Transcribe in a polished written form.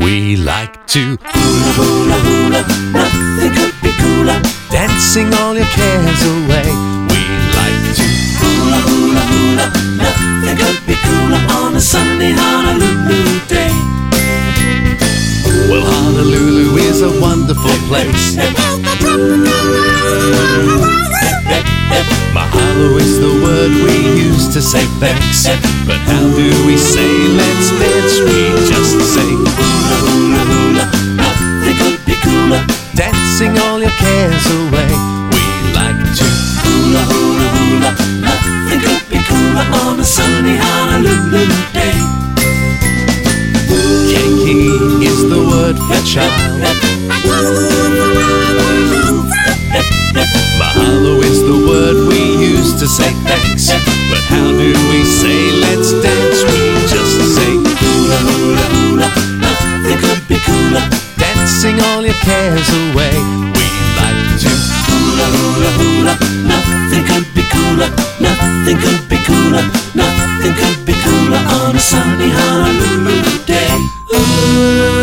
We like to hula, hula, hula, nothing could be cooler. dancing all your cares away. We like to Hula, hula, hula, nothing could be cooler on a sunny Honolulu day. Well, Honolulu is a wonderful place. Mahalo is the word we use to say thanks. But how do we say let's dance? We just say Hula, hula, hula, nothing could be cooler. dancing all your cares away. We like to Hula, hula, hula, nothing could be cooler on a sunny Honolulu day. keiki is the word for child. Mahalo is the word we use to say thanks. But how do we say let's dance? We just say Hula, hula, hula, nothing could be cooler. dancing all your cares away. We like to Hula, hula, hula, nothing could be cooler. Nothing could be cooler. Nothing could be cooler on a sunny Honolulu day.